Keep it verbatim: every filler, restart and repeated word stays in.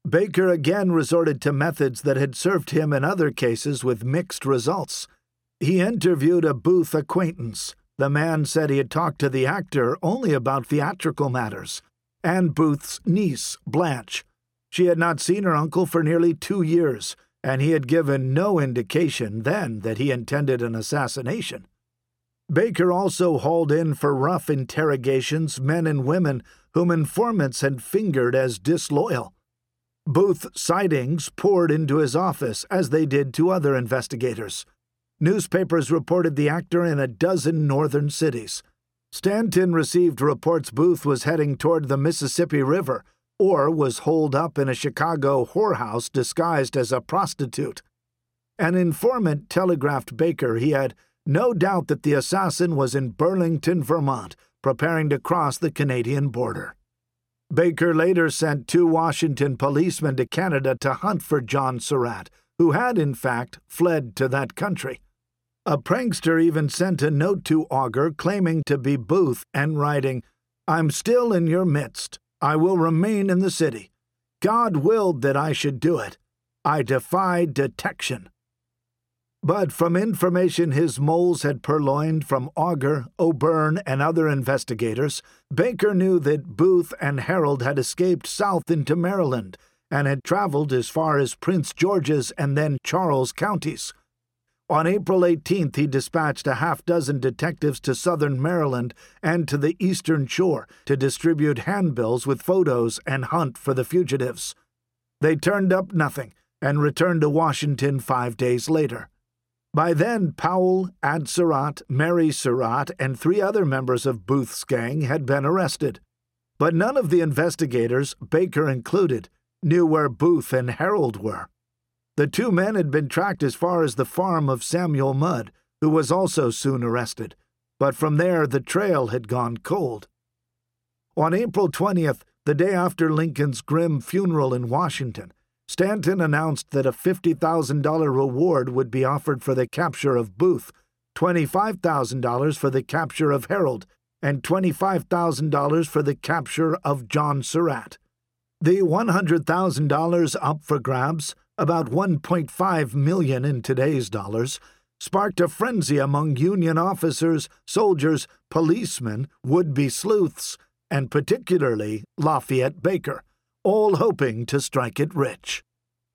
Baker again resorted to methods that had served him in other cases with mixed results. He interviewed a Booth acquaintance. The man said he had talked to the actor only about theatrical matters, and Booth's niece, Blanche. She had not seen her uncle for nearly two years, and he had given no indication then that he intended an assassination. Baker also hauled in for rough interrogations men and women whom informants had fingered as disloyal. Booth sightings poured into his office, as they did to other investigators. Newspapers reported the actor in a dozen northern cities. Stanton received reports Booth was heading toward the Mississippi River or was holed up in a Chicago whorehouse disguised as a prostitute. An informant telegraphed Baker he had no doubt that the assassin was in Burlington, Vermont, preparing to cross the Canadian border. Baker later sent two Washington policemen to Canada to hunt for John Surratt, who had, in fact, fled to that country. A prankster even sent a note to Augur claiming to be Booth and writing, "I'm still in your midst. I will remain in the city. God willed that I should do it. I defy detection." But from information his moles had purloined from Augur, O'Byrne, and other investigators, Baker knew that Booth and Harold had escaped south into Maryland and had traveled as far as Prince George's and then Charles counties. On April eighteenth, he dispatched a half-dozen detectives to southern Maryland and to the eastern shore to distribute handbills with photos and hunt for the fugitives. They turned up nothing and returned to Washington five days later. By then, Powell, Ad Surratt, Mary Surratt, and three other members of Booth's gang had been arrested. But none of the investigators, Baker included, knew where Booth and Harold were. The two men had been tracked as far as the farm of Samuel Mudd, who was also soon arrested, but from there the trail had gone cold. On April twentieth, the day after Lincoln's grim funeral in Washington, Stanton announced that a fifty thousand dollars reward would be offered for the capture of Booth, twenty-five thousand dollars for the capture of Harold, and twenty-five thousand dollars for the capture of John Surratt. The one hundred thousand dollars up for grabs, about one point five million dollars in today's dollars, sparked a frenzy among Union officers, soldiers, policemen, would-be sleuths, and particularly Lafayette Baker, all hoping to strike it rich.